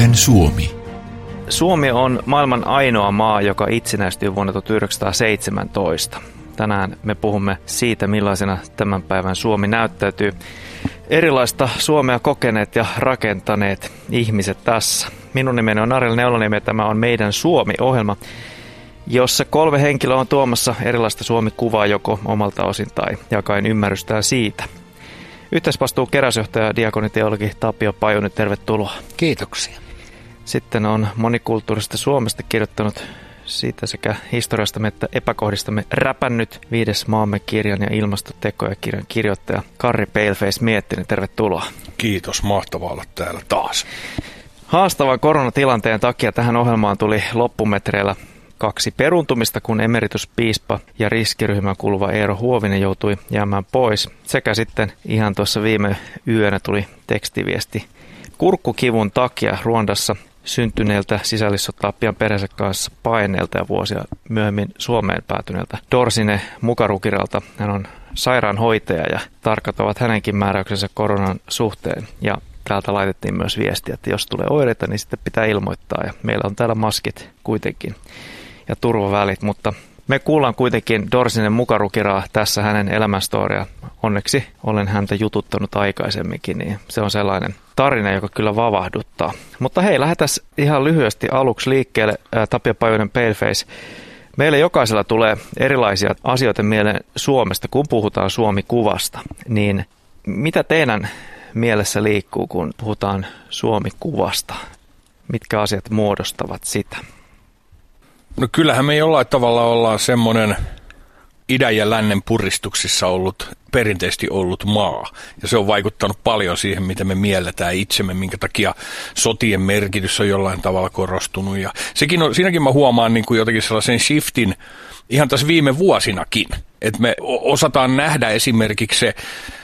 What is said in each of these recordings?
Meidän Suomi. Suomi on maailman ainoa maa, joka itsenäistyi vuonna 1917. Tänään me puhumme siitä, millaisena tämän päivän Suomi näyttäytyy. Erilaista Suomea kokeneet ja rakentaneet ihmiset tässä. Minun nimeni on Ariel Neuloniemi ja tämä on Meidän Suomi-ohjelma, jossa 3 henkilöä on tuomassa erilaista Suomi-kuvaa joko omalta osin tai jakaen ymmärrystään siitä. Yhteisvastuu keräysjohtaja diakoniteologi Tapio Pajunen, tervetuloa. Kiitoksia. Sitten on monikulttuurisesta Suomesta kirjoittanut siitä sekä historiastamme että epäkohdistamme räpännyt 5. maamme kirjan ja ilmastotekoja kirjan kirjoittaja Karri Paleface Miettinen, tervetuloa. Kiitos, mahtavaa olla täällä taas. Haastavan koronatilanteen takia tähän ohjelmaan tuli loppumetreillä 2 peruuntumista, kun emerituspiispa ja riskiryhmään kuuluva Eero Huovinen joutui jäämään pois. Sekä sitten ihan tuossa viime yönä tuli tekstiviesti kurkkukivun takia Ruandassa syntyneeltä sisällissotaa pian perheensä kanssa paineelta ja vuosia myöhemmin Suomeen päätyneeltä Dorsine Mukarukiralta. Hän on sairaanhoitaja ja tarkat ovat hänenkin määräyksensä koronan suhteen. Ja täältä laitettiin myös viestiä, että jos tulee oireita, niin sitten pitää ilmoittaa. Ja meillä on täällä maskit kuitenkin ja turvavälit, mutta me kuullaan kuitenkin Dorsine Mukarukiraa tässä hänen elämänstoria. Onneksi olen häntä jututtanut aikaisemminkin, niin se on sellainen tarina, joka kyllä vavahduttaa. Mutta hei, lähdetään ihan lyhyesti aluksi liikkeelle. Tapio Pajunen, Paleface. Meille jokaisella tulee erilaisia asioita mieleen Suomesta, kun puhutaan Suomi-kuvasta. Niin mitä teidän mielessä liikkuu, kun puhutaan Suomi-kuvasta? Mitkä asiat muodostavat sitä? No kyllähän me jollain tavalla ollaan semmoinen idän ja lännen puristuksissa perinteisesti ollut maa. Ja se on vaikuttanut paljon siihen, miten me mielletään itsemme, minkä takia sotien merkitys on jollain tavalla korostunut. Ja siinäkin mä huomaan niin kuin jotenkin sellaisen shiftin ihan tässä viime vuosinakin, että me osataan nähdä esimerkiksi se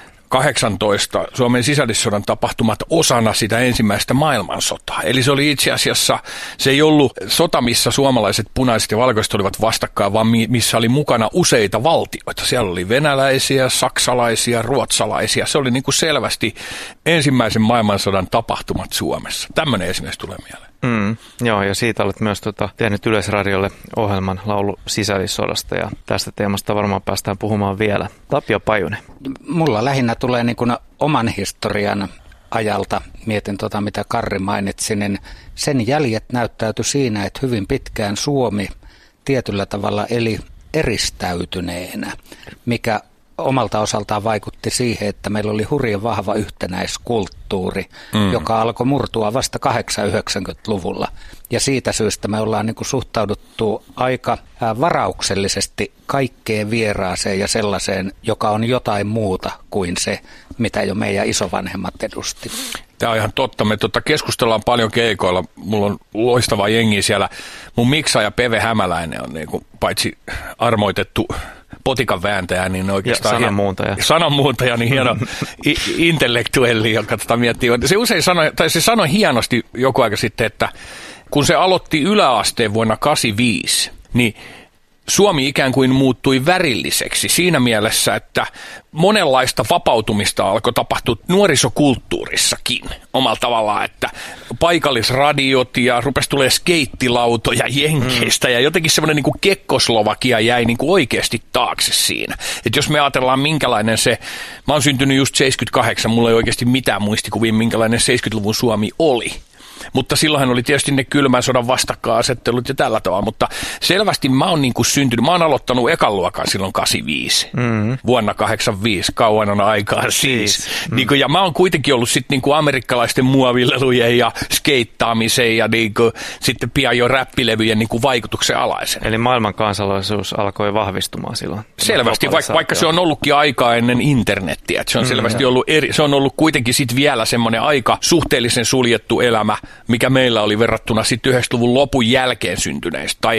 18 Suomen sisällissodan tapahtumat osana sitä ensimmäistä maailmansotaa. Eli se oli itse asiassa, se ei ollut sota, missä suomalaiset, punaiset ja valkoiset olivat vastakkain, vaan missä oli mukana useita valtioita. Siellä oli venäläisiä, saksalaisia, ruotsalaisia. Se oli niin kuin selvästi ensimmäisen maailmansodan tapahtumat Suomessa. Tämmöinen esimerkiksi tulee mieleen. Joo, ja siitä olet myös tehnyt Yleisradiolle ohjelman laulu sisällissodasta, ja tästä teemasta varmaan päästään puhumaan vielä. Tapio Pajunen. Mulla lähinnä tulee niin kuin oman historian ajalta, mietin mitä Karri mainitsi, niin sen jäljet näyttäytyi siinä, että hyvin pitkään Suomi tietyllä tavalla eli eristäytyneenä, mikä omalta osaltaan vaikutti siihen, että meillä oli hurjan vahva yhtenäiskulttuuri, joka alkoi murtua vasta 80-90-luvulla. Ja siitä syystä me ollaan niin kuin suhtauduttu aika varauksellisesti kaikkeen vieraaseen ja sellaiseen, joka on jotain muuta kuin se, mitä jo meidän isovanhemmat edusti. Tämä on ihan totta. Me keskustellaan paljon keikoilla. Mulla on loistava jengi siellä. Mun miksaaja Peve Hämäläinen on niin kuin, paitsi armoitettu potikan vääntäjä, niin oikeastaan sananmuuntaja, niin hieno intellektuelli, joka miettii. Se sanoi hienosti joku aika sitten, että kun se aloitti yläasteen vuonna 1985, niin Suomi ikään kuin muuttui värilliseksi siinä mielessä, että monenlaista vapautumista alkoi tapahtua nuorisokulttuurissakin omalla tavallaan, että paikallisradiot ja rupesi tulemaan skeittilautoja Jenkeistä ja jotenkin semmoinen niin kuin Kekkoslovakia jäi niin kuin oikeasti taakse siinä. Että jos me ajatellaan minkälainen se, mä oon syntynyt just 78, mulla ei oikeasti mitään muistikuvia minkälainen 70-luvun Suomi oli. Mutta silloinhan oli tietysti ne kylmän sodan vastakkainasettelut ja tällä tavalla, mutta selvästi mä oon niin kuin syntynyt, mä oon aloittanut ekan luokan silloin 85, vuonna 85, kauan on aikaa siis. Niin kuin, ja mä oon kuitenkin ollut sitten niin kuin amerikkalaisten muovilelujen ja skeittaamisen ja niin kuin, sitten pian jo räppilevyjen niin kuin vaikutuksen alaisen. Eli maailman kansalaisuus alkoi vahvistumaan silloin. Selvästi, vaikka se on ollutkin aikaa ennen internettiä, että se on selvästi ollut se on ollut kuitenkin sitten vielä semmoinen aika suhteellisen suljettu elämä, mikä meillä oli verrattuna sitten 90-luvun lopun jälkeen syntyneistä tai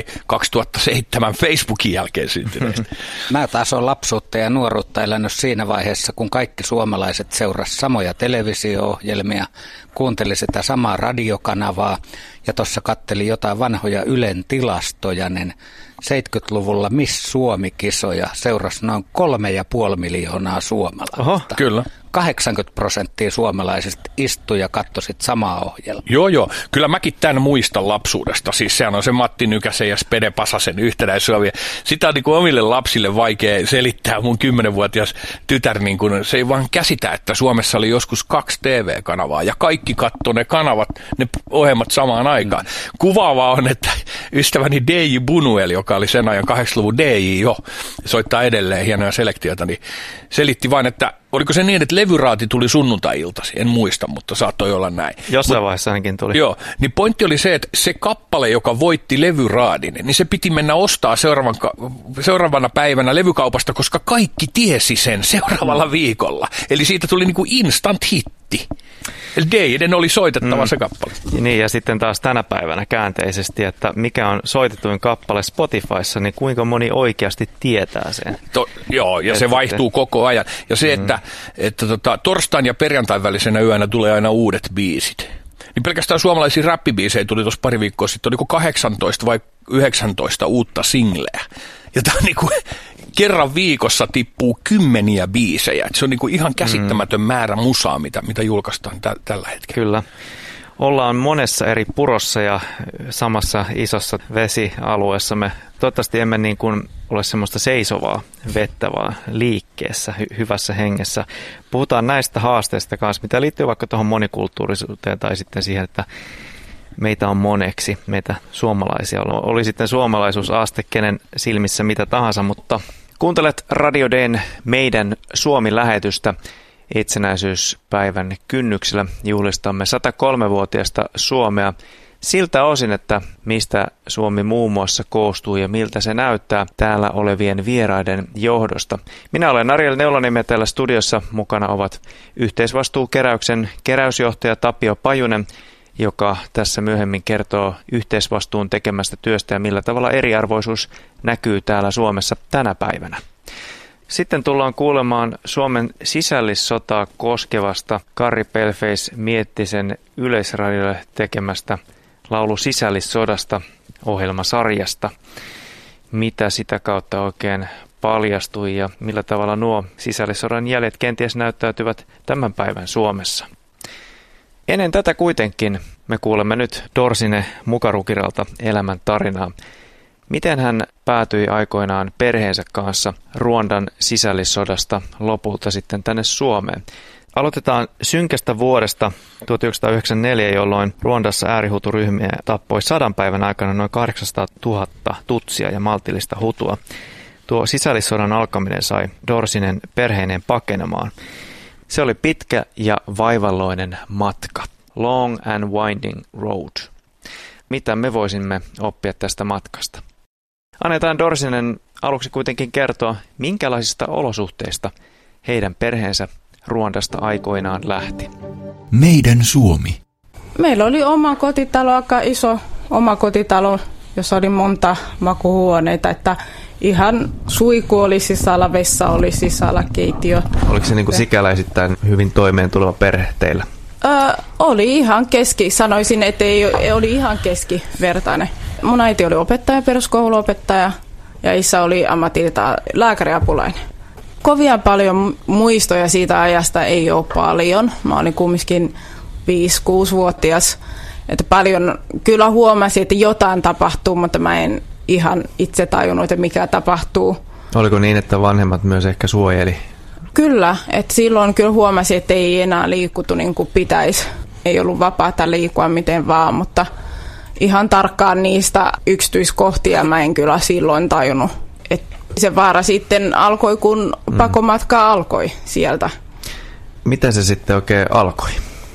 2007 Facebookin jälkeen syntyneistä. Mä taas olen lapsuutta ja nuoruutta elänyt siinä vaiheessa, kun kaikki suomalaiset seurasivat samoja televisio-ohjelmia, kuunteli sitä samaa radiokanavaa ja tuossa katteli jotain vanhoja Ylen tilastoja, niin 70-luvulla Miss Suomi-kisoja seurasi noin 3,5 miljoonaa suomalaista. Oho, kyllä. 80% suomalaisista istui ja katsoi sit samaa ohjelmaa. Joo. Kyllä mäkin tämän muistan lapsuudesta. Siis sehän on se Matti Nykäsen ja Spede Pasasen Yhtenäis-Suomi. Sitä on niin kuin omille lapsille vaikea selittää. Mun 10-vuotias tytär, niin kuin, se ei vaan käsitä, että Suomessa oli joskus 2 TV-kanavaa ja kaikki katsoi ne kanavat, ne ohjelmat samaan aikaan. Kuvaavaa on, että ystäväni DJ Bunuel, joka oli sen ajan 80-luvun DJ jo, soittaa edelleen hienoja selektiota, niin selitti vain, että oliko se niin, että levyraati tuli sunnuntai-iltasi? En muista, mutta saattoi olla näin. Jossain vaiheessa ainakin tuli. Joo, niin pointti oli se, että se kappale, joka voitti levyraadin, niin se piti mennä ostaa seuraavana päivänä levykaupasta, koska kaikki tiesi sen seuraavalla viikolla. Eli siitä tuli niin kuin instant hitti. Eli Deiden oli soitettava se kappale. Niin, ja sitten taas tänä päivänä käänteisesti, että mikä on soitetuin kappale Spotifyssa, niin kuinka moni oikeasti tietää sen. Joo, ja se vaihtuu koko ajan. Ja se, että torstain ja perjantain välisenä yönä tulee aina uudet biisit. Niin pelkästään suomalaisia räppibiisejä tuli tuossa pari viikkoa sitten, oliko 18 vai 19 uutta singleä. Ja tämä on niinku kerran viikossa tippuu 10 biisejä. Et se on niinku ihan käsittämätön määrä musaa, mitä julkaistaan tällä hetkellä. Kyllä. Ollaan monessa eri purossa ja samassa isossa vesialueessa. Me toivottavasti emme niin kuin ole semmoista seisovaa vettä, vaan liikkeessä, hyvässä hengessä. Puhutaan näistä haasteista kanssa, mitä liittyy vaikka tuohon monikulttuurisuuteen tai sitten siihen, että meitä on moneksi, meitä suomalaisia. Oli sitten suomalaisuusaste kenen silmissä mitä tahansa, mutta kuuntelet Radio D:n Meidän Suomi-lähetystä. Itsenäisyyspäivän kynnyksellä juhlistamme 103-vuotiaista Suomea siltä osin, että mistä Suomi muun muassa koostuu ja miltä se näyttää täällä olevien vieraiden johdosta. Minä olen Ariel Neulaniemi ja täällä studiossa mukana ovat Yhteisvastuukeräyksen keräysjohtaja Tapio Pajunen, joka tässä myöhemmin kertoo yhteisvastuun tekemästä työstä ja millä tavalla eriarvoisuus näkyy täällä Suomessa tänä päivänä. Sitten tullaan kuulemaan Suomen sisällissotaa koskevasta Karri Paleface-Miettisen Yleisradiolle tekemästä laulu sisällissodasta ohjelmasarjasta. Mitä sitä kautta oikein paljastui ja millä tavalla nuo sisällissodan jäljet kenties näyttäytyvät tämän päivän Suomessa. Ennen tätä kuitenkin me kuulemme nyt Dorsine Mukarukiralta elämän tarinaa. Miten hän päätyi aikoinaan perheensä kanssa Ruandan sisällissodasta lopulta sitten tänne Suomeen? Aloitetaan synkästä vuodesta 1994, jolloin Ruandassa äärihuturyhmiä tappoi 100 päivän aikana noin 800 000 tutsia ja maltillista hutua. Tuo sisällissodan alkaminen sai Dorsinen perheineen pakenemaan. Se oli pitkä ja vaivalloinen matka. Long and winding road. Mitä me voisimme oppia tästä matkasta? Annetaan Dorsinen aluksi kuitenkin kertoa, minkälaisista olosuhteista heidän perheensä Ruandasta aikoinaan lähti. Meidän Suomi. Meillä oli oma kotitalo, aika iso oma kotitalo, jossa oli monta makuuhuoneita, että ihan suiku oli sisällä, vessa oli sisällä, keittiö. Oliko se niin kuin sikäläisittäin hyvin toimeen tuleva perhe teillä? Oli ihan sanoisin, että ei oli ihan keskivertainen. Mun äiti oli opettaja, peruskouluopettaja ja isä oli ammatiltaan lääkäriapulainen. Kovia paljon muistoja siitä ajasta ei ole paljon. Mä olin kumminkin 5-6-vuotias. Että paljon kyllä huomasin, että jotain tapahtuu, mutta mä en ihan itse tajunnut, että mikä tapahtuu. Oliko niin, että vanhemmat myös ehkä suojeli? Kyllä, että silloin kyllä huomasin, että ei enää liikuttu niin kuin pitäisi. Ei ollut vapaata liikua miten vaan, mutta ihan tarkkaan niistä yksityiskohtia mä en kyllä silloin tajunnut. Että se vaara sitten alkoi, kun pakomatka alkoi sieltä. Miten se sitten oikein alkoi?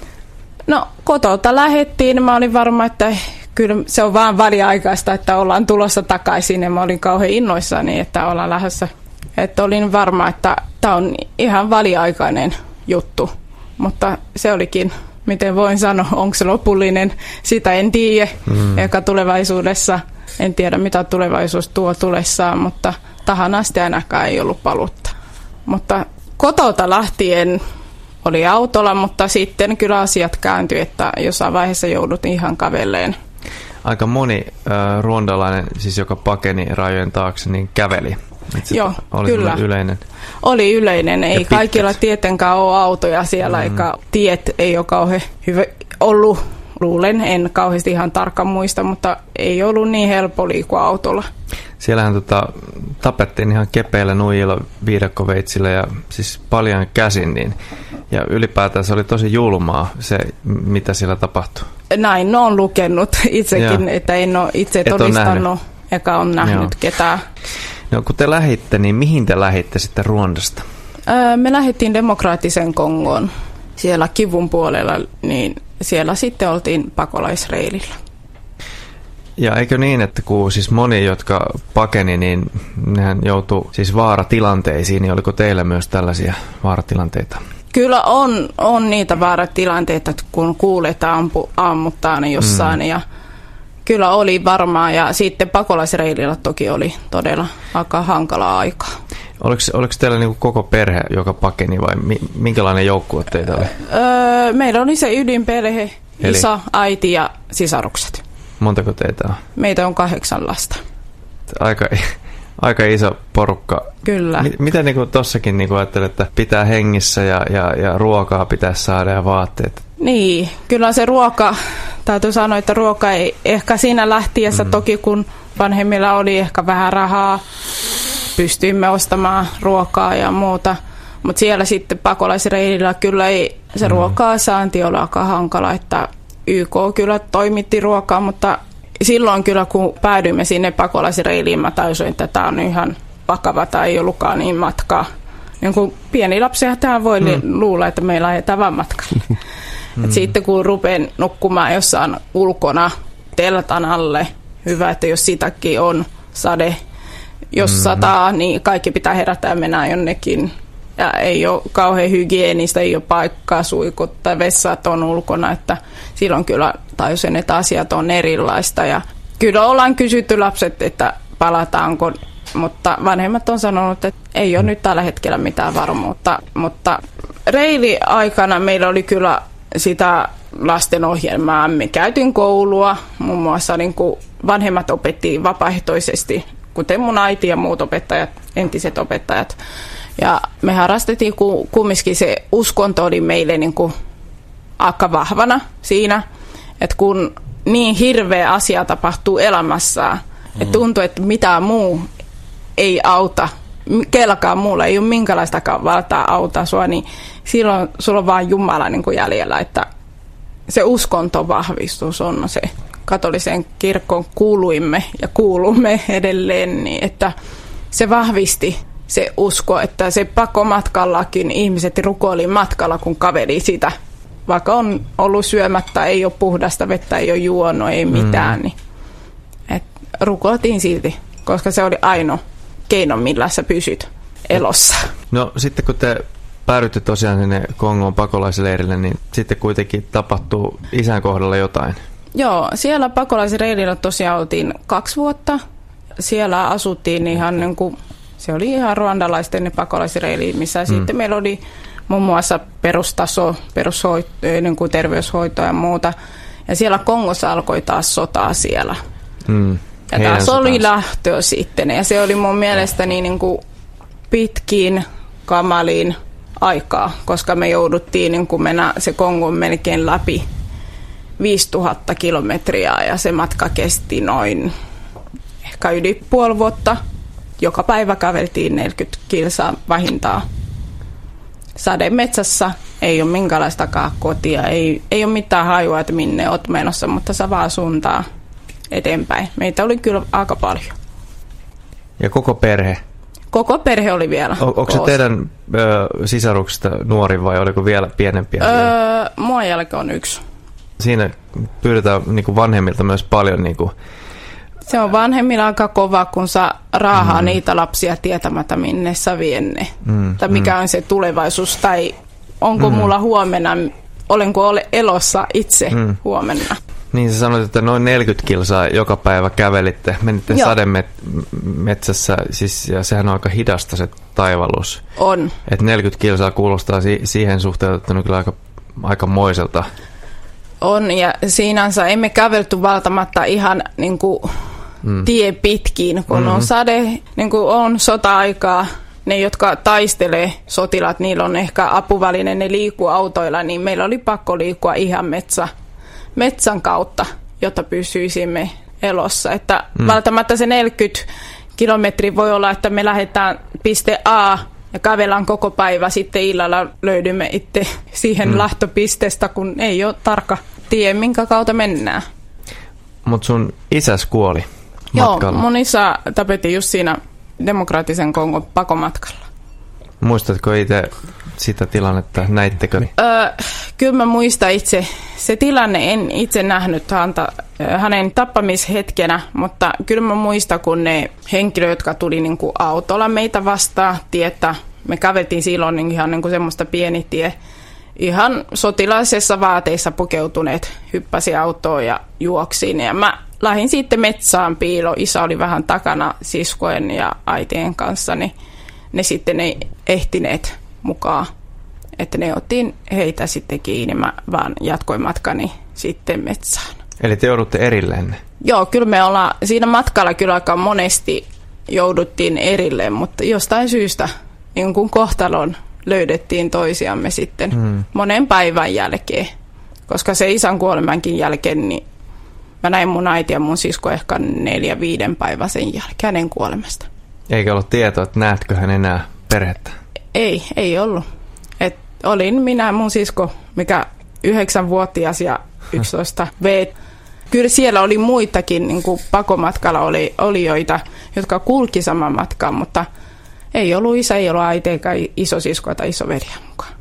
No kotolta lähdettiin. Mä olin varma, että kyllä se on vaan väliaikaista, että ollaan tulossa takaisin. Ja mä olin kauhean innoissani, että ollaan lähdössä. Että olin varma, että tämä on ihan väliaikainen juttu. Mutta se olikin, miten voin sanoa, onko se lopullinen, sitä en tiedä. Eikä tulevaisuudessa, en tiedä mitä tulevaisuus tuo tulessaan, mutta tähän asti ainakaan ei ollut paluutta. Mutta kotolta lähtien oli autolla, mutta sitten kyllä asiat kääntyi, että jossain vaiheessa joudut ihan kävelleen. Aika moni ruondalainen, siis joka pakeni rajojen taakse, niin käveli Joo, oli kyllä. Yleinen. Oli yleinen. Ei kaikilla tietenkään ole autoja siellä, eikä tiet ei ole kauhean hyvä ollut. Luulen, en kauheasti ihan tarkkaan muista, mutta ei ollut niin helppo liikkua autolla. Siellähän tapettiin ihan kepeillä nuijilla, viidakkoveitsillä ja siis paljon käsin. Niin, ja ylipäätään se oli tosi julmaa se, mitä siellä tapahtui. Näin on lukenut itsekin, että en ole itse todistanut eikä ole nähnyt ketään. No kun te lähditte, niin mihin te lähditte sitten Ruandasta? Me lähdettiin Demokraattiseen Kongoon siellä Kivun puolella, niin siellä sitten oltiin pakolaisreilillä. Ja eikö niin, että kun siis moni, jotka pakeni, niin nehän joutui siis vaaratilanteisiin, niin oliko teillä myös tällaisia vaaratilanteita? Kyllä on niitä vaaratilanteita, kun kuuletaan ammuttaan jossain ja kyllä oli varmaan ja sitten pakolaisreilillä toki oli todella aika hankalaa aikaa. Oliko teillä niin kuin koko perhe, joka pakeni vai minkälainen joukkue teitä oli? Meillä oli se ydinperhe, isä, äiti ja sisarukset. Montako teitä on? Meitä on 8 lasta. Aika iso porukka. Kyllä. Miten niin tossakin niin ajattelet, että pitää hengissä ja ruokaa pitää saada ja vaatteet? Niin, kyllä se ruoka, täytyy sanoa, että ruoka ei ehkä siinä lähtiessä toki kun vanhemmilla oli ehkä vähän rahaa, pystyimme ostamaan ruokaa ja muuta. Mutta siellä sitten pakolaisreilillä kyllä ei se ruokaa saanti ole aika hankala, että YK kyllä toimitti ruokaa, mutta silloin kyllä kun päädyimme sinne pakolaisreiliin, mä tajusin, että tämä on ihan vakava tai ei ollutkaan niin matkaa. Niin kun pieni lapsihan tämä voi luulla, että me lähdetään vaan matkalle. Et sitten kun rupean nukkumaan jossain ulkona teltan alle, hyvä, että jos sitäkin on sade, jos sataa, niin kaikki pitää herätä ja mennä jonnekin. Ja ei ole kauhean hygienistä, ei ole paikkaa, suikut tai vessat on ulkona, että silloin kyllä tajusin, että asiat on erilaista. Ja kyllä ollaan kysytty lapset, että palataanko, mutta vanhemmat on sanonut, että ei ole nyt tällä hetkellä mitään varmuutta. Mutta reili-aikana meillä oli kyllä sitä lastenohjelmaa. Me käytiin koulua, muun muassa niin kuin vanhemmat opettiin vapaaehtoisesti, kuten mun äiti ja muut opettajat, entiset opettajat. Ja me harrastettiin kumminkin se uskonto oli meille niin kuin aika vahvana siinä, että kun niin hirveä asia tapahtuu elämässä, että tuntuu, että mitään muu ei auta, kelkaan muulla ei ole minkälaistakaan valtaa auttaa sua, niin silloin sulla on vaan Jumala niin kuin jäljellä, että se uskontovahvistus on se. Katoliseen kirkkoon kuuluimme ja kuulumme edelleen, niin että se vahvisti se usko, että se pakomatkallakin ihmiset rukoili matkalla, kun kaveri sitä. Vaikka on ollut syömättä, ei ole puhdasta vettä, ei ole juonut, ei mitään, niin rukoiltiin silti, koska se oli ainoa keino, millä sä pysyt elossa. No sitten kun te päädytte tosiaan sinne Kongon pakolaisleirille, niin sitten kuitenkin tapahtuu isän kohdalla jotain. Joo, siellä pakolaisleirillä tosiaan oltiin 2 vuotta. Siellä asuttiin ihan niin kuin, se oli ihan ruandalaisten pakolaisreili, missä sitten meillä oli muun muassa perustaso, niin kuin terveyshoitoa ja muuta. Ja siellä Kongossa alkoi taas sotaa siellä. Ja taas oli lähtö sitten. Ja se oli mun mielestäni niin kuin pitkiin kamaliin aikaa, koska me jouduttiin niin kuin mennä se Kongon melkein läpi 5000 kilometriä ja se matka kesti noin ehkä yli puoli vuotta. Joka päivä käveltiin 40 kilsaa vähintään. Sademetsässä ei ole minkälaistakaan kotia, ei ole mitään hajua, että minne olet menossa, mutta sä vaan suuntaa eteenpäin. Meitä oli kyllä aika paljon. Ja koko perhe? Koko perhe oli vielä. Onko se teidän sisaruksista nuori vai oliko vielä pienempiä? Mua jälkeen on 1. Siinä pyydetään niin kuin vanhemmilta myös paljon. Niin kuin se on vanhemmilla aika kova, kun saa raahaa niitä lapsia tietämättä, minne sä vienne. Tai mikä on se tulevaisuus, tai onko mulla huomenna, olenko elossa itse huomenna. Niin sä sanoit, että noin 40 kilsaa joka päivä kävelitte, menitte sademetsässä, siis, ja sehän on aika hidasta se taivallus. On. Että 40 kilsaa kuulostaa siihen suhteutettuna kyllä aika moiselta. On, ja siinänsä emme kävelty valtamatta ihan niin kuin tie pitkin, kun on sade, niin kuin on sota-aikaa. Ne, jotka taistelee sotilaat, niillä on ehkä apuväline, ne liikkuu autoilla, niin meillä oli pakko liikkua ihan metsän kautta, jotta pysyisimme elossa. Että välttämättä se 40 kilometriä voi olla, että me lähdetään piste A ja kävelään koko päivä, sitten illalla löydymme itse siihen lähtöpisteestä, kun ei ole tarkka tie, minkä kautta mennään. Mutta sun isäs kuoli matkalla. Joo, mun isä tapettiin just siinä Demokraattisen Kongon pakomatkalla. Muistatko itse sitä tilannetta? Näittekö? Kyllä mä muistan itse. Se tilanne en itse nähnyt hänen tappamishetkenä, mutta kyllä mä muistan, kun ne henkilöt, jotka tuli niin kuin autolla meitä vastaan, tietä, me käveltiin silloin niin ihan niin kuin semmoista pieni tie, ihan sotilaisessa vaateissa pukeutuneet, hyppäsi autoon ja juoksiin. Ja mä lähdin sitten metsään piiloon. Isä oli vähän takana siskojen ja äitien kanssa, niin ne sitten ei ehtineet mukaan. Että ne otin heitä sitten kiinni. Mä vaan jatkoin matkani sitten metsään. Eli te joudutte erilleen? Joo, kyllä me ollaan siinä matkalla kyllä aika monesti jouduttiin erilleen, mutta jostain syystä niin kuin kohtalon löydettiin toisiamme sitten monen päivän jälkeen. Koska se isän kuolemankin jälkeen, niin mä näin mun äiti ja mun sisko ehkä 4-5 päivän sen jälkeen hänen kuolemasta. Eikä ollut tietoa, että näetkö hän enää perhettä? Ei ollut. Et olin minä ja mun sisko, mikä 9-vuotias ja 11 V. Kyllä siellä oli muitakin, niin kuin pakomatkalla oli joita, jotka kulki saman matkaan, mutta ei ollut isä, ei ollut äiti eikä isosisko tai isoveliä mukaan.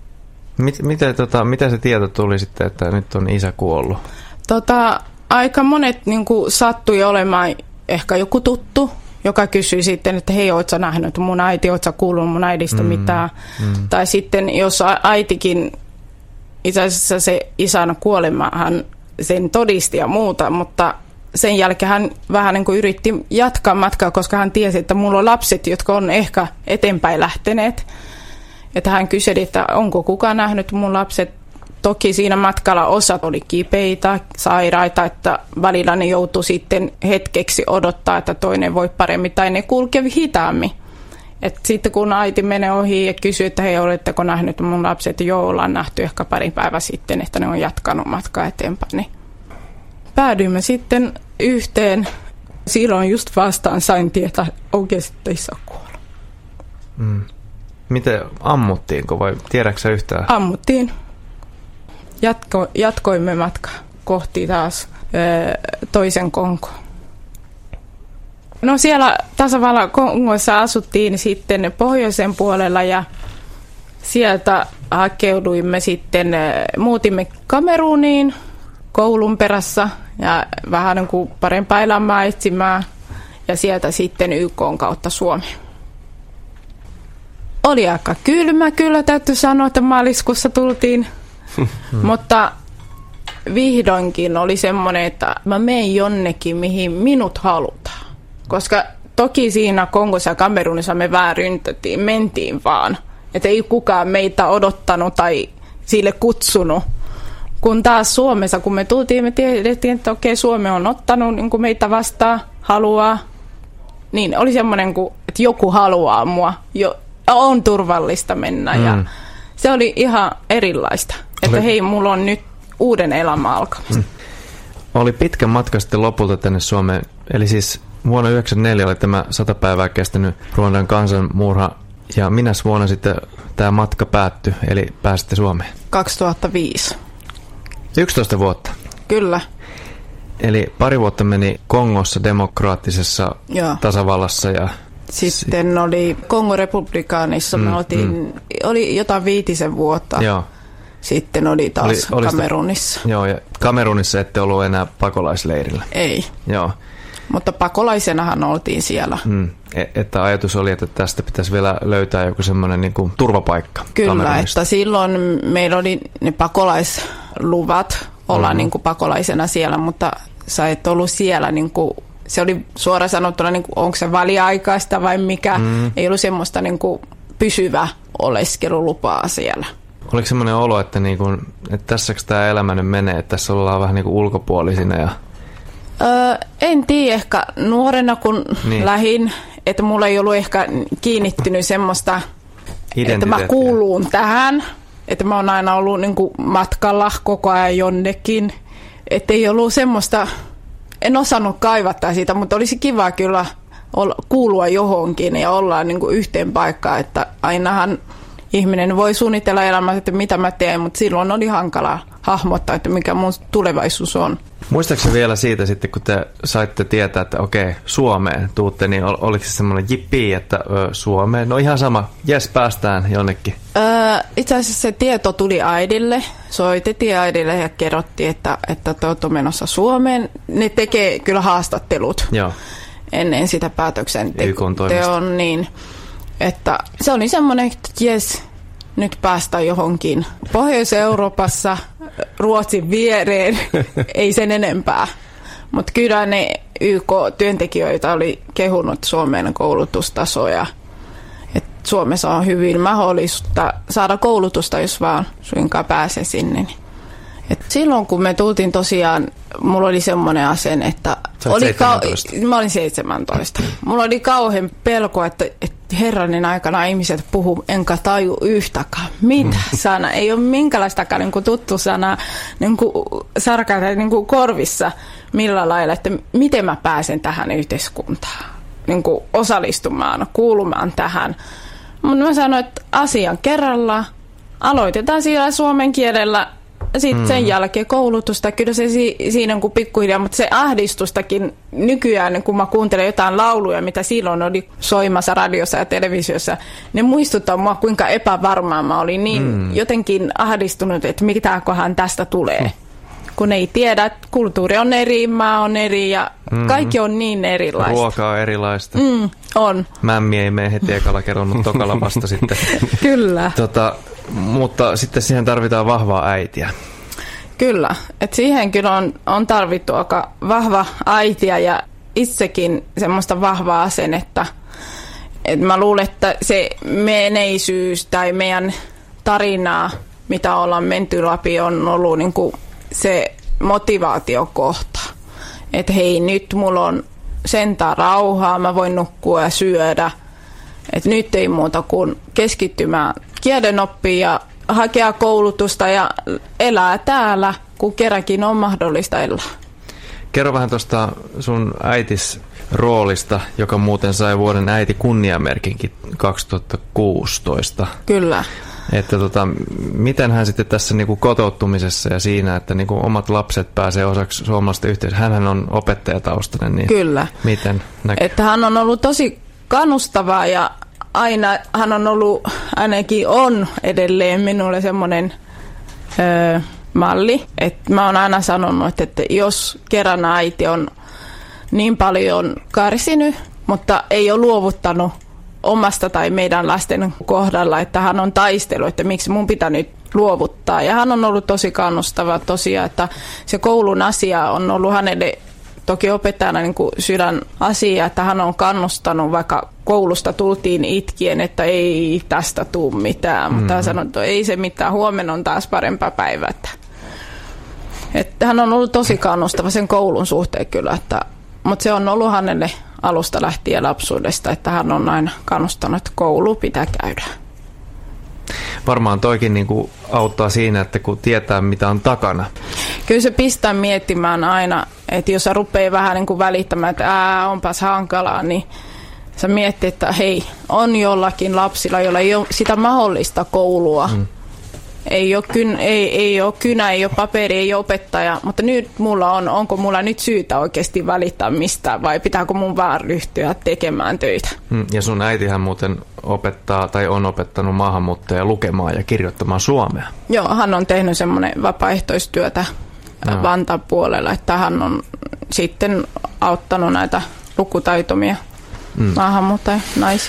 Miten se tieto tuli sitten, että nyt on isä kuollut? Aika monet niin kuin sattui olemaan ehkä joku tuttu, joka kysyi sitten, että hei, ootko sä nähnyt mun äiti, ootko sä kuullut mun äidistä mitään? Tai sitten jos äitikin, itse asiassa se isän kuolema, hän sen todisti ja muuta, mutta sen jälkeen hän vähän niin kuin yritti jatkaa matkaa, koska hän tiesi, että mulla on lapset, jotka on ehkä eteenpäin lähteneet. Että hän kyseli, että onko kukaan nähnyt mun lapset. Toki siinä matkalla osat oli kipeitä, sairaita, että välillä ne joutui sitten hetkeksi odottaa, että toinen voi paremmin tai ne kulkevi hitaammin. Et sitten kun äiti menee ohi ja kysyy, että hei, oletteko nähnyt mun lapset, joo, ollaan nähty ehkä pari päivää sitten, että ne on jatkanut matkaa eteenpäin. Niin päädyimme sitten yhteen. Silloin just vastaan sain tietää, oikeasti isä kuoli. Miten ammuttiinko vai tiedätkö sä yhtään? Ammuttiin. Jatkoimme matkaa kohti taas toisen Kongon. No siellä tasavallan Kongossa asuttiin sitten pohjoisen puolella ja sieltä hakeuduimme sitten, muutimme Kameruniin koulun perässä ja vähän niin kuin parempaa elämää etsimään ja sieltä sitten YK:n kautta Suomeen. Oli aika kylmä, kyllä täytyy sanoa, että maaliskuussa tultiin, mutta vihdoinkin oli semmoinen, että mä menen jonnekin, mihin minut halutaan. Koska toki siinä Kongossa ja Kamerunissa me vääryntettiin, mentiin vaan. Että ei kukaan meitä odottanut tai sille kutsunut. Kun taas Suomessa, kun me tultiin, me tiedettiin, että okei, Suomi on ottanut niin kuin meitä vastaan, haluaa. Niin oli semmoinen, että joku haluaa mua, on turvallista mennä. Ja se oli ihan erilaista. Että hei, mulla on nyt uuden elämä alkamassa. Oli pitkä matka sitten lopulta tänne Suomeen. Eli siis vuonna 1994 oli tämä 100 päivää kestänyt Ruandan kansanmurha. Ja minäs vuonna sitten tämä matka päättyi, eli pääsitte Suomeen? 2005. 11 vuotta? Kyllä. Eli pari vuotta meni Kongossa demokraattisessa tasavallassa ja... Sitten oli Kongo-republikaanissa, me oli jotain 5 vuotta. Joo. Sitten oli taas Kamerunissa. Joo, ja Kamerunissa ette ollut enää pakolaisleirillä. Ei. Joo. Mutta pakolaisenahan oltiin siellä. Että ajatus oli, että tästä pitäisi vielä löytää joku semmoinen niin kuin turvapaikka. Kyllä, että silloin meillä oli ne pakolaisluvat olla niin kuin pakolaisena siellä, mutta sä et ollut siellä niin kuin, se oli suoraan sanottuna, niin kuin, onko se väliaikaista vai mikä. Ei ollut semmoista niin kuin pysyvä oleskelulupaa siellä. Oliko semmoinen olo, että, niin kuin, että tässäkö tämä elämä nyt menee, että tässä ollaan vähän niin kuin ulkopuolisina? Ja... En tiedä, ehkä nuorena kun lähin, että mulla ei ollut ehkä kiinnittynyt semmoista, että mä kuulun tähän, että mä oon aina ollut niin kuin matkalla koko ajan jonnekin, että ei ollut semmoista, en osannut kaivata siitä, mutta olisi kiva kyllä kuulua johonkin ja olla niin kuin yhteen paikkaan, että ainahan ihminen voi suunnitella elämää, että mitä mä teen, mutta silloin oli hankalaa hahmottaa, että mikä mun tulevaisuus on. Muistaakseni vielä siitä sitten, kun te saitte tietää, että okei, Suomeen tuutte, niin oliko se semmoinen jippii, että Suomeen? No ihan sama, jes, päästään jonnekin. Itse asiassa se tieto tuli äidille, soitettiin äidille ja kerrottiin, että te olette menossa Suomeen. Ne tekee kyllä haastattelut ennen sitä päätöksenteon, niin että se oli semmoinen, että jes, nyt päästään johonkin. Pohjois-Euroopassa Ruotsin viereen, ei sen enempää. Mutta kyllä ne YK-työntekijöitä oli kehunut Suomen koulutustasoja. Että Suomessa on hyvin mahdollista saada koulutusta, jos vaan suinkaan pääse sinne. Et silloin kun me tultiin tosiaan, mulla oli semmoinen asenne, että mä olin 17. Mulla oli kauhean pelko, että herranen aikana ihmiset puhuu, enkä taju yhtäkään. Mitä sana? Ei ole minkälaistakaan niin kuin tuttu sana niin kuin sarkaa tai niin kuin korvissa millä lailla, että miten mä pääsen tähän yhteiskuntaan, niin kuin osallistumaan, kuulumaan tähän. Mutta mä sanoin, että asian kerralla aloitetaan siellä suomen kielellä. Sitten sen jälkeen koulutusta, kyllä se siinä on pikkuhiljaa, mutta se ahdistustakin nykyään, kun mä kuuntelen jotain lauluja, mitä silloin oli soimassa radiossa ja televisiossa, ne muistuttaa mua, kuinka epävarmaa mä olin niin jotenkin ahdistunut, että mitäköhän tästä tulee. Kun ei tiedä, että kulttuuri on eri, maa on eri ja kaikki on niin erilaista. Ruoka on erilaista. On. Mämmi ei mene heti ekalla kerralla, mutta tokalla vasta sitten. Kyllä. Mutta sitten siihen tarvitaan vahvaa äitiä. Kyllä, että siihen kyllä on tarvittu aika vahva äitiä ja itsekin semmoista vahvaa asennetta. Että mä luulen, että se meneisyys tai meidän tarinaa, mitä ollaan menty läpi, on ollut niin kuin se motivaatiokohta. Että hei, nyt mulla on sentään rauhaa, mä voin nukkua ja syödä. Että nyt ei muuta kuin keskittymään kielenoppiin ja hakea koulutusta ja elää täällä, kun kerrankin on mahdollista elää. Kerro vähän tuosta sun äitis roolista, joka muuten sai vuoden äiti kunniamerkinkin 2016. Kyllä. Että miten hän sitten tässä niinku kotoutumisessa ja siinä, että niinku omat lapset pääsee osaksi suomalaista yhteisöä. Hänhän on opettajataustainen, niin kyllä. Miten näkyy? Että hän on ollut tosi kannustavaa ja aina hän on ollut, ainakin on edelleen minulle semmoinen malli, että mä oon aina sanonut, että jos kerran äiti on niin paljon kärsinyt, mutta ei ole luovuttanut omasta tai meidän lasten kohdalla, että hän on taistellut, että miksi mun pitää nyt luovuttaa. Ja hän on ollut tosi kannustava tosiaan, että se koulun asia on ollut hänelle toki opettajana niin kuin sydän asia, että hän on kannustanut, vaikka koulusta tultiin itkien, että ei tästä tule mitään. Mutta hän sanoi, että ei se mitään, huomenna on taas parempaa päivää. Että hän on ollut tosi kannustava sen koulun suhteen kyllä, mutta se on ollut hänelle alusta lähtien lapsuudesta, että hän on aina kannustanut, että koulu pitää käydä. Varmaan toikin niin kuin auttaa siinä, että kun tietää, mitä on takana. Kyllä se pistää miettimään aina, että jos sä rupeaa vähän niin kuin välittämään, että onpas hankalaa, niin sä miettii, että hei, on jollakin lapsilla, jolla ei ole sitä mahdollista koulua. Ei ole kynä, ei ole paperi, ei ole opettaja, mutta nyt mulla onko mulla nyt syytä oikeasti välittää mistään vai pitääkö mun vaan ryhtyä tekemään töitä? Ja sun äitihän muuten opettaa tai on opettanut maahanmuuttajia lukemaan ja kirjoittamaan suomea. Joo, hän on tehnyt semmoinen vapaaehtoistyötä Vantaan puolella, että hän on sitten auttanut näitä lukutaitomia maahanmuuttajia naisia.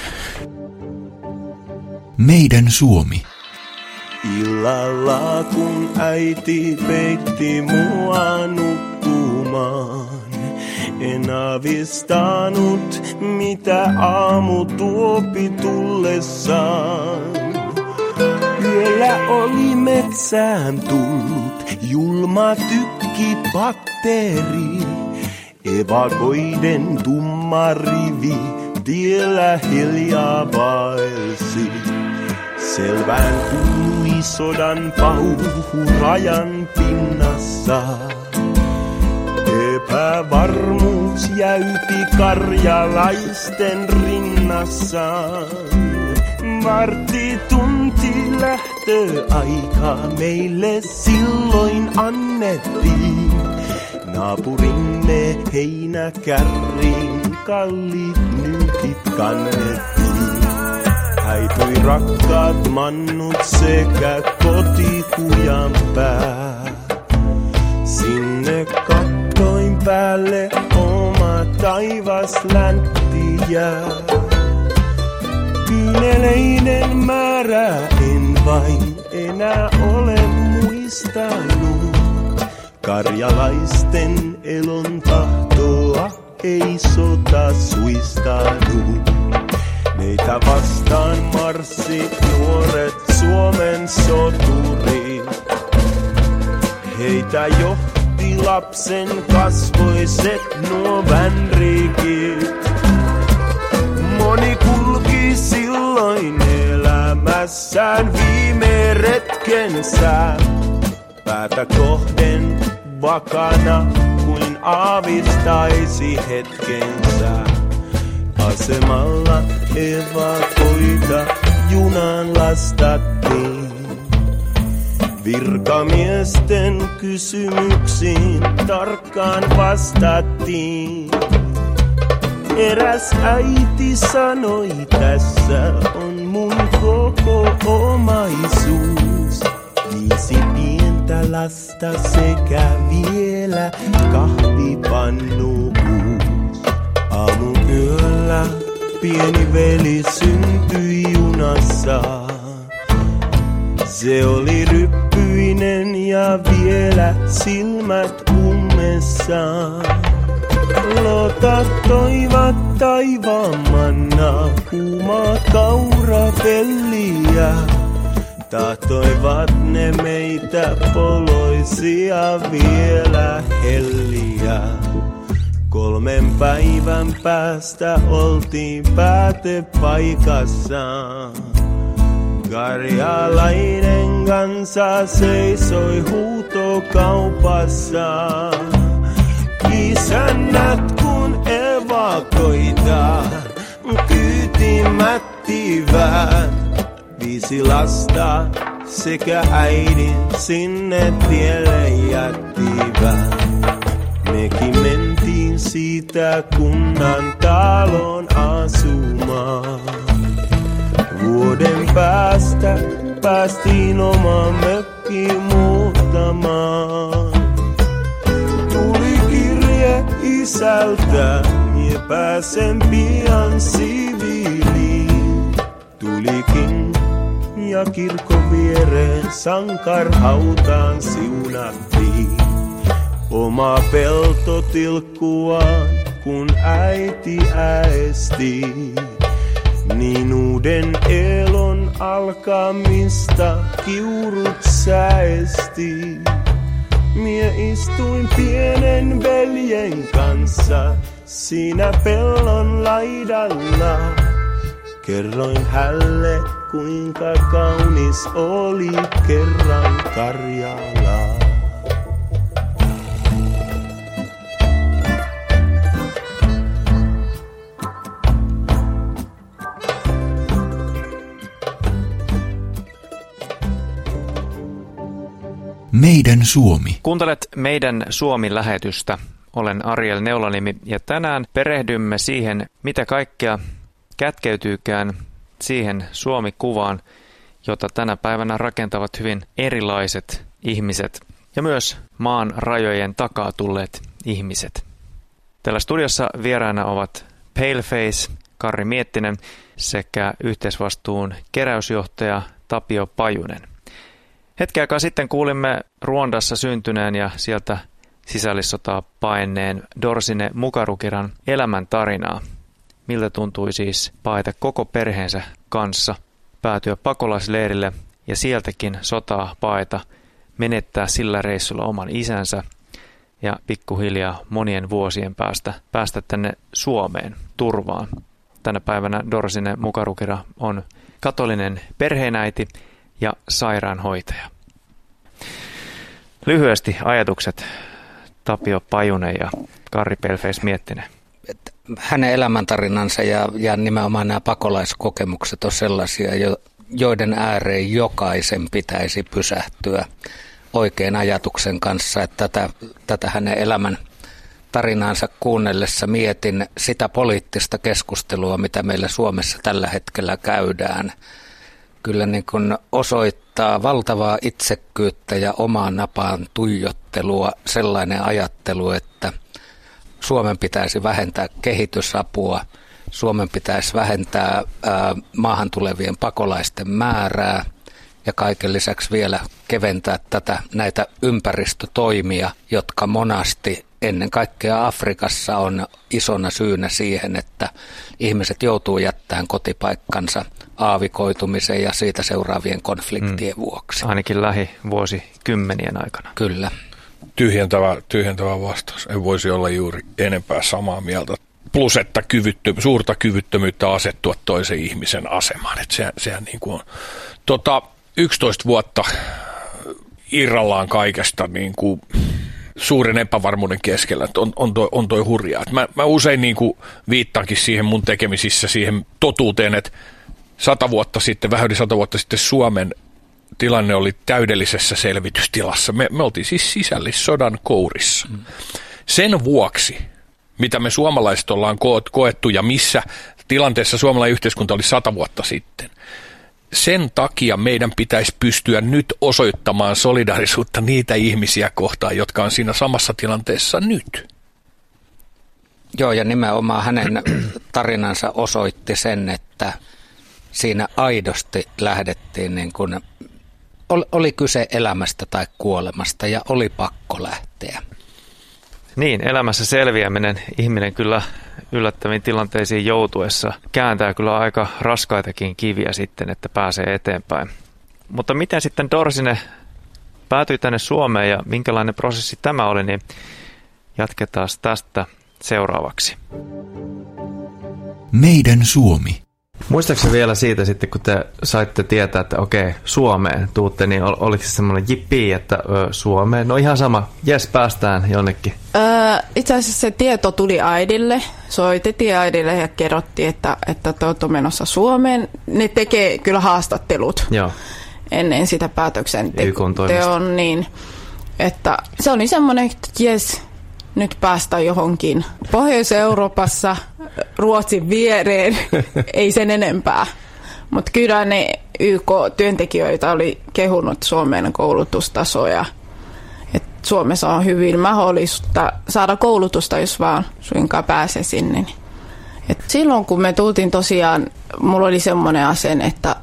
Meidän Suomi. Illalla kun äiti peitti mua nukkumaan, en avistanut mitä aamu tuopi tullessaan. Yöllä oli metsään tullut julma tykkibakteeri, Evakoiden tumma rivi tiellä hiljaa vaelsi. Selvään kuului sodan pauhu rajan pinnassa. Epävarmuus jäyti karjalaisten rinnassaan. Varttitunti lähtöaika meille silloin annettiin. Naapurimme heinäkärriin kalliit nyytit kannettiin. Häipyi rakkaat mannut sekä kotikujan pää. Sinne kattoin päälle oma taivas läntti jää. Kyyneleinen määrä en vain enää ole muistanut. Karjalaisten elon tahtoa ei sota suistanut. Meitä vastaan marssi nuoret Suomen soturit. Heitä johti lapsen kasvoiset nuo vänrikit. Moni kulki silloin elämässään viime retkensä. Päätä kohden vakana kuin aavistaisi hetkensä. Asemalla evakoita junan lastattiin. Virkamiesten kysymyksiin tarkkaan vastattiin. Eräs äiti sanoi, tässä on mun koko omaisuus. 5 pientä lasta sekä vielä kahvipannu uus. Aamuyöllä pieni veli syntyi junassa. Se oli ryppyinen ja vielä silmät ummessaan. Lotat toivat taivaan mannaa, kuumaa kaurapelliä. Tahtoivat ne meitä poloisia vielä helliä. 3 päivän päästä oltiin päätepaikassaan. Karjalainen kansa seisoi huutokaupassa. Isännät kun evakoitaan, kyytimättivät. 5 lasta sekä äidin sinne tielle jättivät. Mekin mentiin siitä kunnan talon asumaan. Vuoden päästä päästiin oma mökki muuttamaan. Tuli kirje isältä, mie pääsen pian siviiliin. Tulikin ja kirkon viereen sankarhautaan siunattiin. Oma peltotilkkuaan kun äiti äesti. Niin uuden elon alkamista kiurut säesti. Mie istuin pienen veljen kanssa siinä pellon laidalla. Kerroin hälle kuinka kaunis oli kerran Karjala. Meidän Suomi. Kuuntelet Meidän Suomi-lähetystä. Olen Ariel Neulanimi ja tänään perehdymme siihen, mitä kaikkea kätkeytyykään siihen Suomi-kuvaan, jota tänä päivänä rakentavat hyvin erilaiset ihmiset ja myös maan rajojen takaa tulleet ihmiset. Täällä studiossa vieraana ovat Paleface, Karri Miettinen sekä yhteisvastuun keräysjohtaja Tapio Pajunen. Hetken aikaa sitten kuulimme Ruandassa syntyneen ja sieltä sisällissotaa paenneen Dorsine Mukarukiran elämän tarinaa. Miltä tuntui siis paeta koko perheensä kanssa, päätyä pakolaisleirille ja sieltäkin sotaa paeta, menettää sillä reissulla oman isänsä ja pikkuhiljaa monien vuosien päästä tänne Suomeen turvaan. Tänä päivänä Dorsine Mukarukira on katolinen perheenäiti ja sairaanhoitaja. Lyhyesti ajatukset Tapio Pajunen ja Karri Paleface-Miettinen. Hänen elämäntarinansa ja nimenomaan nämä pakolaiskokemukset on sellaisia, joiden ääreen jokaisen pitäisi pysähtyä oikean ajatuksen kanssa. Että tätä hänen elämän tarinaansa kuunnellessa mietin sitä poliittista keskustelua, mitä meillä Suomessa tällä hetkellä käydään. Kyllä niin kuin osoittaa valtavaa itsekkyyttä ja omaan napaan tuijottelua sellainen ajattelu, että Suomen pitäisi vähentää kehitysapua, Suomen pitäisi vähentää maahan tulevien pakolaisten määrää ja kaiken lisäksi vielä keventää näitä ympäristötoimia, jotka monasti ennen kaikkea Afrikassa on isona syynä siihen, että ihmiset joutuu jättämään kotipaikkansa aavikoitumisen ja siitä seuraavien konfliktien vuoksi. Ainakin lähivuosikymmenien aikana. Kyllä. Tyhjentävä vastaus. En voisi olla juuri enempää samaa mieltä. Plus, että suurta kyvyttömyyttä asettua toisen ihmisen asemaan. Että sehän niin kuin on 11 vuotta irrallaan kaikesta niin kuin suuren epävarmuuden keskellä, että on toi hurjaa. Mä usein niin kuin viittaankin siihen mun tekemisissä siihen totuuteen, että 100 vuotta sitten, vähän yli 100 vuotta sitten Suomen tilanne oli täydellisessä selvitystilassa. Me oltiin siis sisällissodan kourissa. Sen vuoksi, mitä me suomalaiset ollaan koettu ja missä tilanteessa suomalainen yhteiskunta oli 100 vuotta sitten, sen takia meidän pitäisi pystyä nyt osoittamaan solidaarisuutta niitä ihmisiä kohtaan, jotka on siinä samassa tilanteessa nyt. Joo, ja nimenomaan hänen tarinansa osoitti sen, että siinä aidosti lähdettiin, niin kuin, oli kyse elämästä tai kuolemasta ja oli pakko lähteä. Niin, elämässä selviäminen ihminen kyllä yllättäviin tilanteisiin joutuessa kääntää kyllä aika raskaitakin kiviä sitten, että pääsee eteenpäin. Mutta miten sitten Dorsine päätyi tänne Suomeen ja minkälainen prosessi tämä oli, niin jatketaan tästä seuraavaksi. Meidän Suomi. Muistaakseni vielä siitä sitten, kun te saitte tietää, että okei, Suomeen tuutte, niin oliko se semmoinen jippii, että Suomeen? No ihan sama, jes, päästään jonnekin. Itse asiassa se tieto tuli äidille, soitettiin äidille ja kerrottiin, että te olette menossa Suomeen. Ne tekee kyllä haastattelut. Joo. Ennen sitä päätöksenteon, niin että se oli semmoinen, että jes, nyt päästään johonkin Pohjois-Euroopassa, Ruotsin viereen, ei sen enempää. Mutta kyllä ne YK-työntekijöitä oli kehunut Suomen koulutustasoja. Että Suomessa on hyvin mahdollista saada koulutusta, jos vaan suinkaan pääsee sinne. Et silloin kun me tultiin tosiaan, mulla oli semmoinen asenne, että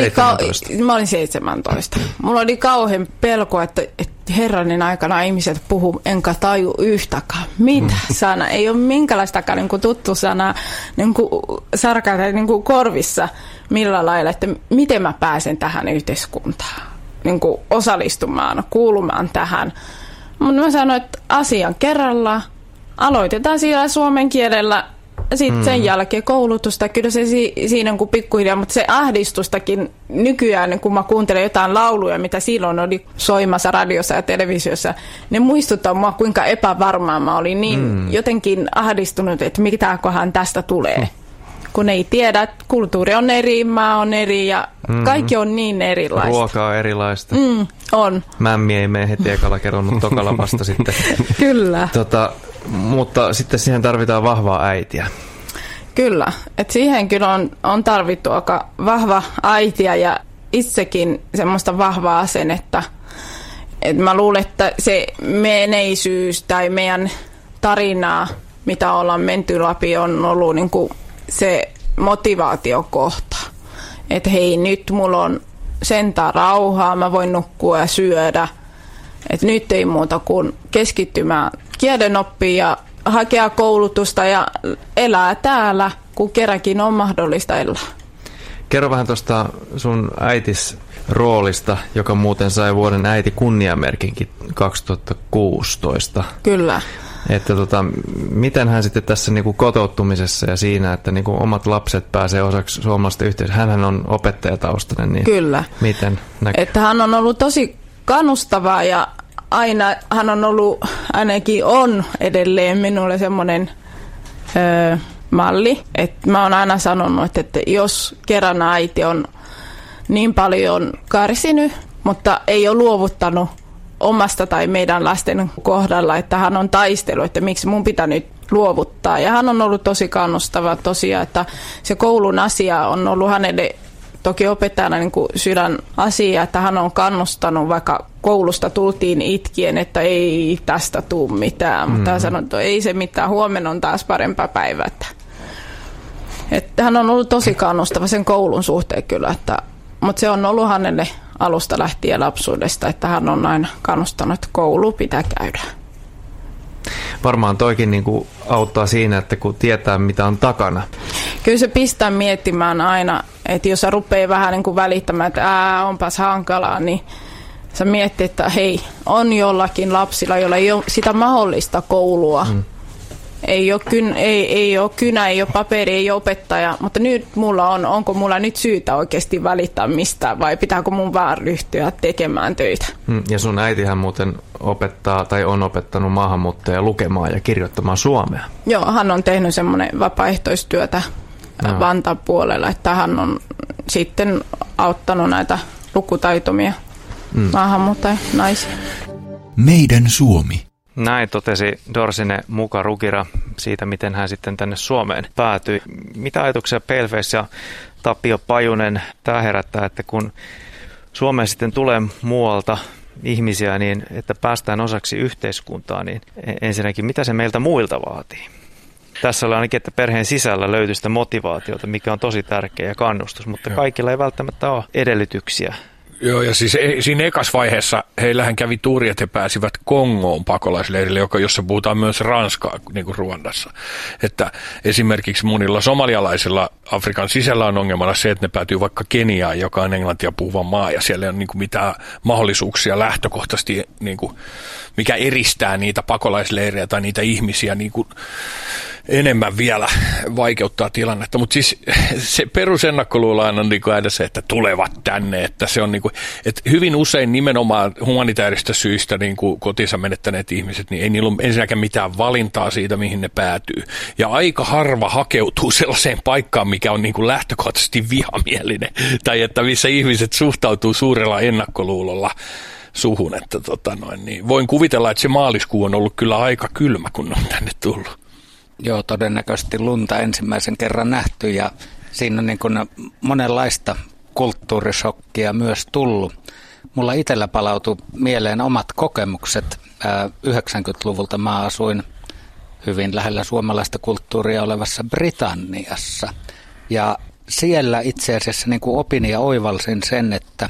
mä olin 17. Mulla oli kauhean pelko, että herranen aikana ihmiset puhuu, enkä taju yhtäkään. Mitä sana? Ei ole minkälaistakaan niin kuin tuttu sana niin kuin sarkaa tai niin kuin korvissa millä lailla, että miten mä pääsen tähän yhteiskuntaan, niin kuin osallistumaan, kuulumaan tähän. Mutta mä sanoin, että asian kerralla aloitetaan siellä suomen kielellä. Sitten sen jälkeen koulutusta, kyllä se siinä kuin pikkuhiljaa, mutta se ahdistustakin nykyään, kun mä kuuntelen jotain lauluja, mitä silloin oli soimassa radiossa ja televisiossa, ne muistuttaa mua, kuinka epävarmaa mä olin niin jotenkin ahdistunut, että mitäköhän tästä tulee. Kun ei tiedä, että kulttuuri on eri, maa on eri ja kaikki on niin erilaista. Ruoka on erilaista. On. Mämmi ei mene heti ekalla kerran, mutta tokalla vasta sitten. Kyllä. Mutta sitten siihen tarvitaan vahvaa äitiä. Kyllä, että siihen kyllä on tarvittu aika vahva äitiä ja itsekin semmoista vahvaa asennetta. Et mä luulen, että se meneisyys tai meidän tarinaa, mitä ollaan menty läpi, on ollut niin kuin se motivaatiokohta. Että hei, nyt mulla on sentään rauhaa, mä voin nukkua ja syödä. Että nyt ei muuta kuin keskittymään kielenoppiin ja hakea koulutusta ja elää täällä, kun kerrankin on mahdollista elää. Kerro vähän tuosta sun äitis roolista, joka muuten sai vuoden äiti kunniamerkinkin 2016. Kyllä. Että miten hän sitten tässä niinku kotoutumisessa ja siinä, että niinku omat lapset pääsee osaksi suomalaista yhteisöä. Hänhän on opettajataustainen, niin Kyllä. Miten näkyy? Että hän on ollut tosi kannustavaa ja aina hän on ollut, ainakin on edelleen minulle semmoinen malli. Että mä oon aina sanonut, että jos kerran äiti on niin paljon kärsinyt, mutta ei ole luovuttanut omasta tai meidän lasten kohdalla, että hän on taistellut, että miksi mun pitää nyt luovuttaa. Ja hän on ollut tosi kannustava tosiaan, että se koulun asia on ollut hänelle toki opettajana niin kuin sydän asia, että hän on kannustanut, vaikka koulusta tultiin itkien, että ei tästä tule mitään. Mutta hän sanoi, että ei se mitään, huomenna on taas parempaa päivää. Että hän on ollut tosi kannustava sen koulun suhteen kyllä, mutta se on ollut hänelle alusta lähtien lapsuudesta, että hän on aina kannustanut, että koulu pitää käydä. Varmaan toikin niinku auttaa siinä, että kun tietää mitä on takana. Kyllä se pistää miettimään aina, että jos sä rupeaa vähän niin kuin välittämään, että onpas hankalaa, niin sä miettii, että hei, on jollakin lapsilla, jolla ei ole sitä mahdollista koulua. Ei ole kynä, ei ole paperi, ei ole opettaja, mutta nyt mulla onko mulla nyt syytä oikeasti välittää mistään vai pitääkö mun vaan ryhtyä tekemään töitä? Ja sun äitihän muuten opettaa tai on opettanut maahanmuuttajia lukemaan ja kirjoittamaan suomea. Joo, hän on tehnyt semmoinen vapaaehtoistyötä Vantaan puolella, että hän on sitten auttanut näitä lukutaitomia maahanmuuttajia naisia. Meidän Suomi. Näin totesi Dorsine Muka-Rukira siitä, miten hän sitten tänne Suomeen päätyi. Mitä ajatuksia Paleface ja Tapio Pajunen tämä herättää, että kun Suomeen sitten tulee muualta ihmisiä, niin että päästään osaksi yhteiskuntaa, niin ensinnäkin mitä se meiltä muilta vaatii? Tässä oli ainakin, että perheen sisällä löytyy sitä motivaatiota, mikä on tosi tärkeä ja kannustus, mutta kaikilla ei välttämättä ole edellytyksiä. Joo, ja siis siinä ekas vaiheessa heillähän kävi tuuri, että he pääsivät Kongoon pakolaisleirille, jossa puhutaan myös ranskaa, niin kuin Ruandassa. Että esimerkiksi monilla somalialaisilla Afrikan sisällä on ongelmana se, että ne päätyy vaikka Keniaan, joka on englantia puhuva maa, ja siellä ei ole niin kuin mitään mahdollisuuksia lähtökohtaisesti, niin kuin, mikä eristää niitä pakolaisleirejä tai niitä ihmisiä niin kuin enemmän vielä vaikeuttaa tilannetta. Mutta siis se perusennakkoluulo on niin kuin aina se, että tulevat tänne, että se on niin kuin, että hyvin usein nimenomaan humanitaarista syistä niin kuin kotinsa menettäneet ihmiset, niin ei niillä ole ensinnäkään mitään valintaa siitä, mihin ne päätyy. Ja aika harva hakeutuu sellaiseen paikkaan, mikä on niin kuin lähtökohtaisesti vihamielinen, tai että missä ihmiset suhtautuu suurella ennakkoluulolla suhun. Että niin voin kuvitella, että se maaliskuu on ollut kyllä aika kylmä, kun on tänne tullut. Joo, todennäköisesti lunta ensimmäisen kerran nähty ja siinä on niin kuin monenlaista kulttuurishokkia myös tullut. Mulla itsellä palautui mieleen omat kokemukset. 90-luvulta mä asuin hyvin lähellä suomalaista kulttuuria olevassa Britanniassa. Ja siellä itse asiassa niin kuin opin ja oivalsin sen, että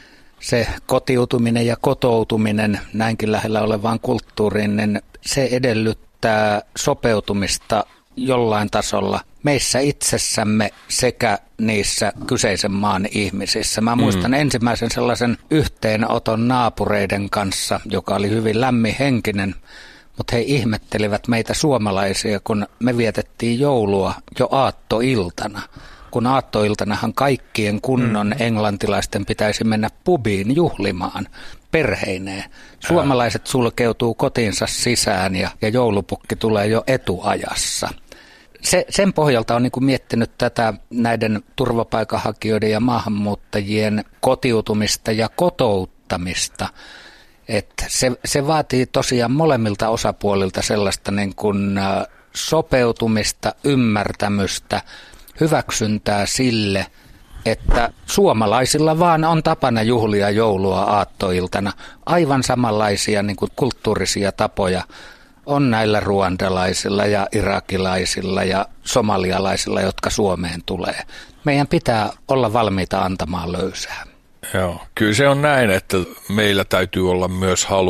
se kotiutuminen ja kotoutuminen näinkin lähellä olevaan kulttuuriin, niin se edellyttää sopeutumista jollain tasolla meissä itsessämme sekä niissä kyseisen maan ihmisissä. Mä muistan ensimmäisen sellaisen yhteenoton naapureiden kanssa, joka oli hyvin lämminhenkinen, mutta he ihmettelivät meitä suomalaisia, kun me vietettiin joulua jo aattoiltana. Kun aattoiltanahan kaikkien kunnon englantilaisten pitäisi mennä pubiin juhlimaan perheineen. Suomalaiset sulkeutuu kotiinsa sisään ja joulupukki tulee jo etuajassa. Sen pohjalta on niin kuin miettinyt tätä näiden turvapaikanhakijoiden ja maahanmuuttajien kotiutumista ja kotouttamista. Että se vaatii tosiaan molemmilta osapuolilta sellaista niin kuin sopeutumista, ymmärtämystä, hyväksyntää sille, että suomalaisilla vaan on tapana juhlia joulua aattoiltana. Aivan samanlaisia niin kuin kulttuurisia tapoja on näillä ruandalaisilla ja irakilaisilla ja somalialaisilla, jotka Suomeen tulee. Meidän pitää olla valmiita antamaan löysää. Joo, kyllä se on näin, että meillä täytyy olla myös halu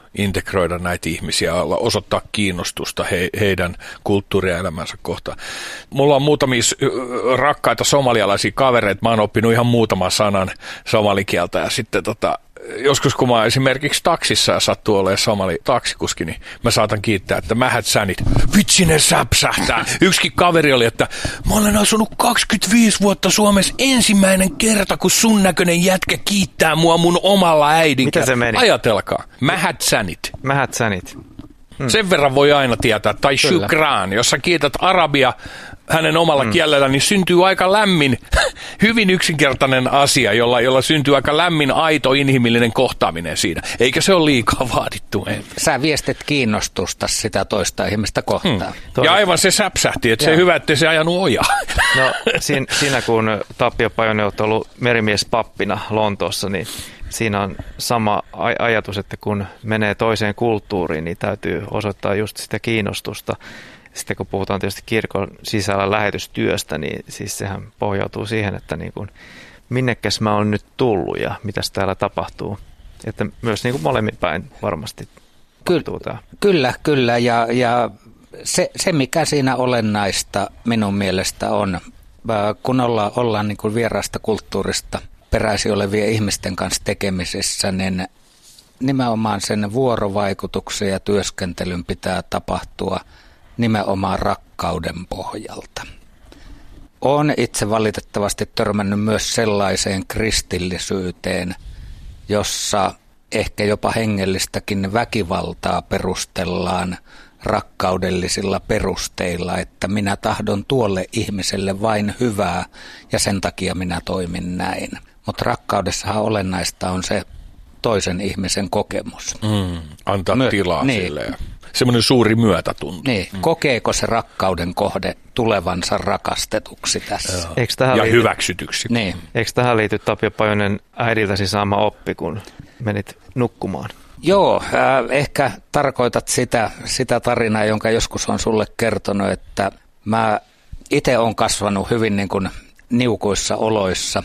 integroida näitä ihmisiä, osoittaa kiinnostusta heidän kulttuurielämänsä kohtaan. Mulla on muutamia rakkaita somalialaisia kavereita, mä oon oppinut ihan muutaman sanan somalikieltä ja sitten joskus kun mä oon esimerkiksi taksissa ja sattuu olemaan somali taksikuski, niin mä saatan kiittää, että mähät sänit, vitsi ne säpsähtää. Yksikin kaveri oli, että mä olen asunut 25 vuotta Suomessa ensimmäinen kerta, kun sun näköinen jätkä kiittää mua mun omalla äidinkielellä. Mitä se meni? Ajatelkaa, mähät sänit. Mähät sänit. Sen verran voi aina tietää, tai shukran, jos sä kiität arabia hänen omalla kielellä, niin syntyy aika lämmin, hyvin yksinkertainen asia, jolla syntyy aika lämmin, aito, inhimillinen kohtaaminen siinä. Eikä se ole liikaa vaadittu. Sä viestit kiinnostusta sitä toista ihmistä kohtaan. Ja aivan se säpsähti, että se hyvä, ettei se ajanut ojaa. No siinä kun Tapio Pajunen on ollut merimies-pappina Lontoossa, niin siinä on sama ajatus, että kun menee toiseen kulttuuriin, niin täytyy osoittaa just sitä kiinnostusta. Sitten kun puhutaan tietysti kirkon sisällä lähetystyöstä, niin siis sehän pohjautuu siihen, että niin kuin, minnekäs mä oon nyt tullut ja mitäs täällä tapahtuu. Että myös niin kuin molemmin päin varmasti tapahtuu tämä. Kyllä. Ja se, mikä siinä olennaista minun mielestä on, kun ollaan niin kuin vieraasta kulttuurista peräisin olevien ihmisten kanssa tekemisissä, niin nimenomaan sen vuorovaikutuksen ja työskentelyn pitää tapahtua nimenomaan rakkauden pohjalta. Olen itse valitettavasti törmännyt myös sellaiseen kristillisyyteen, jossa ehkä jopa hengellistäkin väkivaltaa perustellaan rakkaudellisilla perusteilla, että minä tahdon tuolle ihmiselle vain hyvää ja sen takia minä toimin näin. Mutta rakkaudessahan olennaista on se toisen ihmisen kokemus. Antaa tilaa sille. Semmoinen suuri myötätunto. Niin, kokeeko se rakkauden kohde tulevansa rakastetuksi tässä? Ja hyväksytyksi. Niin. Eikö tähän liity, Tapio Pajunen, äidiltäsi saama oppi, kun menit nukkumaan? Joo, ehkä tarkoitat sitä tarinaa, jonka joskus on sulle kertonut, että mä itse olen kasvanut hyvin niin kuin niukoissa oloissa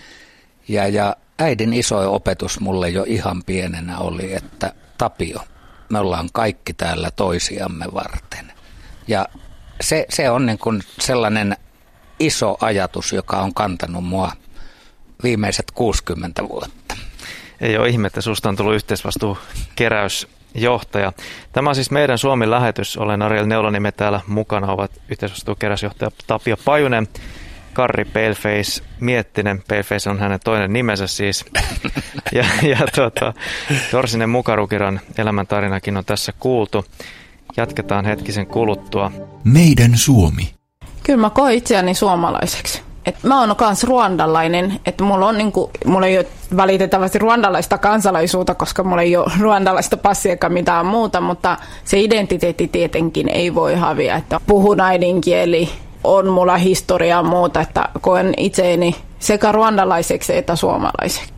ja äidin isoin opetus mulle jo ihan pienenä oli, että Tapio, me ollaan kaikki täällä toisiamme varten. Ja se on niin kuin sellainen iso ajatus, joka on kantanut mua viimeiset 60 vuotta. Ei ole ihme, että susta on tullut yhteisvastuukeräysjohtaja. Tämä on siis meidän Suomen lähetys. Olen Ariel Neulaniemi, täällä mukana ovat yhteisvastuukeräysjohtaja Tapio Pajunen, Karri Paleface Miettinen. Paleface on hänen toinen nimensä siis. ja Torsinen Mukarukiran elämäntarinakin on tässä kuultu. Jatketaan hetkisen kuluttua. Meidän Suomi. Kyllä mä koen itseäni suomalaiseksi. Mä oon myös ruandalainen, että mulla ei ole valitettavasti ruandalaista kansalaisuutta, koska mulla ei ole ruandalaista passia eikä mitään muuta, mutta se identiteetti tietenkin ei voi häviä, että puhun äidinkieli, on mulla historiaa muuta, että koen itseäni sekä ruandalaiseksi että suomalaiseksi.